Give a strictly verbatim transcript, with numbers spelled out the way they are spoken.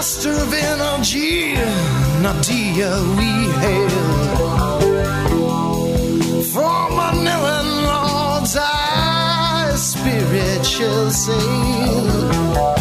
master of energy, Nadia we hail. From a knowing Lord's eye, spirit shall sail.